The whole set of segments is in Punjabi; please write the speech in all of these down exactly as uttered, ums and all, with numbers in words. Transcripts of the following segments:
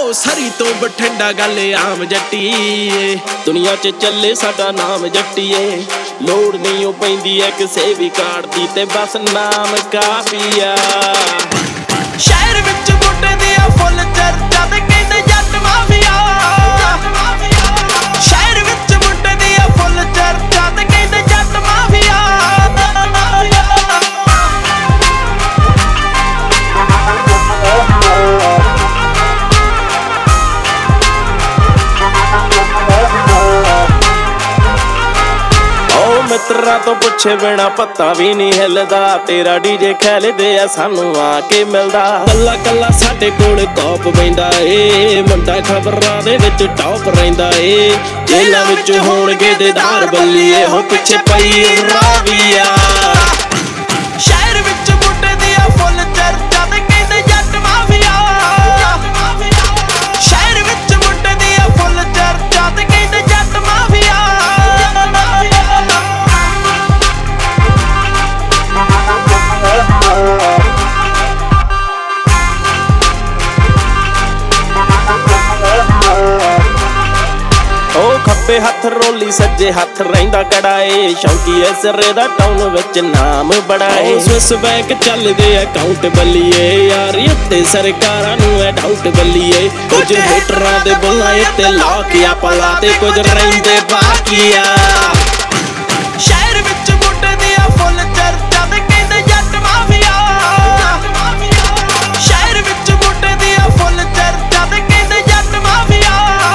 ਸਰੀ ਤੋਂ ਬਠਿੰਡਾ ਗੱਲ ਆਮ ਜੱਟੀਏ, ਦੁਨੀਆ 'ਚ ਚੱਲੇ ਸਾਡਾ ਨਾਮ ਜੱਟੀਏ। ਲੋੜ ਨਹੀਂ ਉਹ ਪੈਂਦੀ ਐ ਕਿਸੇ ਵੀ ਕਾਰਡ ਦੀ, ਤੇ ਬਸ ਨਾਮ ਕਾਫੀ ਆ। ਸ਼ਹਿਰ ਵਿੱਚ ਬੂਟੇ ਦੀਆਂ ਫੁੱਲ ਚਰਚਾ ਤੇ ਕਹਿੰਦੇ ਜੱਟ ਮਾਫੀਆ। ਸ਼ਹਿਰ ਵਿੱਚ ਬੂਟੇ ਦੀਆਂ ਫੁੱਲ ਚਰਚਾ ਤੇ ਕਹਿੰਦੇ ਜੱਟ ਮਾਫੀਆ। ਮਿੱਤਰਾਂ ਤੋਂ ਪੁੱਛੇ ਬਿਨਾ ਪੱਤਾ ਵੀ ਨਹੀਂ ਹਿੱਲਦਾ, ਤੇਰਾ ਡੀਜੇ ਖੈਲਦੇ ਆ ਸਾਨੂੰ ਆ ਕੇ ਮਿਲਦਾ। ਕੱਲਾ ਕੱਲਾ ਸਾਡੇ ਕੋਲ ਟੌਪ ਬੈਂਦਾ ਏ, ਮੁੰਡਾ ਖਬਰਾਂ ਦੇ ਵਿੱਚ ਟੌਪ ਰਹਿੰਦਾ ਏ। ਜੇਲਾਂ ਵਿੱਚ ਹੋਣਗੇ ਦੇਦਾਰ ਬੱਲੀਏ, ਹੋ ਪਿੱਛੇ ਪਈ ਰਾਵੀਆ। ਸ਼ਹਿਰ ਵਿੱਚ ਬੂਟੇ ਦੀਆਂ ਫੁੱਲ ਚਰਚਾ ਤੇ ਕਹਿੰਦੇ ਜੱਟ ਮਾਫੀਆ। ਸ਼ਹਿਰ ਵਿੱਚ ਬੂਟੇ ਦੀਆਂ ਫੁੱਲ ਚਰਚਾ ਤੇ ਕਹਿੰਦੇ ਜੱਟ ਮਾਫੀਆ। ਉਹ ਖੱਬੇ ਹੱਥ ਰੋਲੀ ਸੱਜੇ ਹੱਥ ਰਹਿੰਦਾ ਕੜਾ ਏ, ਸ਼ੌਂਕੀਏ ਸਿਰੇ ਦਾ ਟਾਊਨ ਵਿੱਚ ਨਾਮ ਬੜਾ ਏ। ਸਵਿਸ ਬੈਂਕ ਚੱਲਦੇ ਅਕਾਊਂਟ ਬੱਲੀਏ, ਯਾਰੀ ਉੱਤੇ ਸਰਕਾਰਾਂ ਨੂੰ ਐ ਡਾਊਟ ਬੱਲੀਏ। ਕੁਝ ਹੇਟਰਾਂ ਦੇ ਬੁਲਾਏ ਤੇ ਲਾਕਿਆ ਪਲਾ ਤੇ ਕੁਝ ਰਹਿੰਦੇ ਬਾਕੀਆ। ਸ਼ਹਿਰ ਵਿੱਚ ਬੂਟੇ ਦੀਆਂ ਫੁੱਲ ਚਰਚਾ ਤੇ ਕਹਿੰਦੇ ਜੱਟ ਮਾਫੀਆ। ਸ਼ਹਿਰ ਵਿੱਚ ਬੂਟੇ ਦੀਆਂ ਫੁੱਲ ਚਰਚਾ ਤੇ ਕਹਿੰਦੇ ਜੱਟ ਮਾਫੀਆ।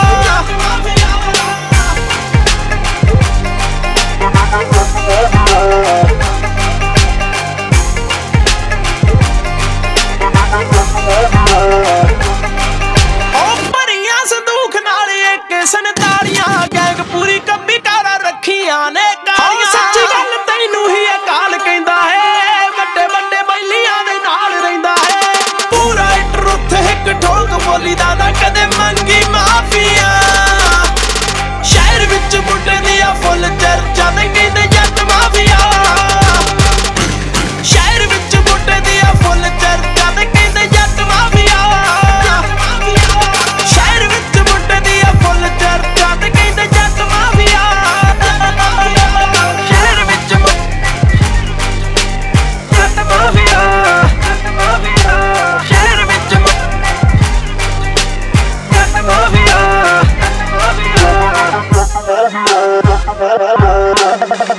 ਉਹ ਭਰੀਆਂ ਸੰਦੂਖ ਨਾਲ ਇੱਕ ਸੰਤਾਲੀਆਂ, ਗੈਂਗ ਪੂਰੀ ਕੱਬੀ ਕਾਰਾਂ ਰੱਖੀਆਂ ਨੇ ਕਾਲੀਆਂ। ਸੱਚੀ ਗੱਲ ਤੈਨੂੰ ਹੀ ਅਕਾਲ ਕਹਿੰਦਾ ਹੈ, ਵੱਡੇ ਵੱਡੇ ਬੈਲੀਆਂ ਦੇ ਨਾਲ ਰਹਿੰਦਾ ਹੈ। ਪੂਰਾ ਟਰੁੱਥ ਇੱਕ ਠੋਕ ਬੋਲੀ ਦਾ ਨਾ ਕਦੇ ਮੰਗੀ ਮਾਫੀਆ। ਸ਼ਹਿਰ ਵਿੱਚ ਬੂਟੇ ਦੀਆਂ ਫੁੱਲ ਚਰਚਾ ਤੇ ਕਹਿੰਦੇ ਜੱਟ ਮਾਫੀਆ। ਸ਼ਹਿਰ ਵਿੱਚ ਬੂਟੇ ਦੀਆਂ ਫੁੱਲ ਚਰਚਾ ਤੇ ਕਹਿੰਦੇ ਜੱਟ ਮਾਫੀਆ। ਸ਼ਹਿਰ ਵਿੱਚ ਬੂਟੇ ਦੀਆਂ ਫੁੱਲ ਚਰਚਾ ਤੇ ਕਹਿੰਦੇ ਜੱਟ ਮਾਫੀਆ। ਸ਼ਹਿਰ ਵਿੱਚ ਜੱਟ ਮਾਫੀਆ। ਸ਼ਹਿਰ ਵਿੱਚ ਜੱਟ ਮਾਫੀਆ।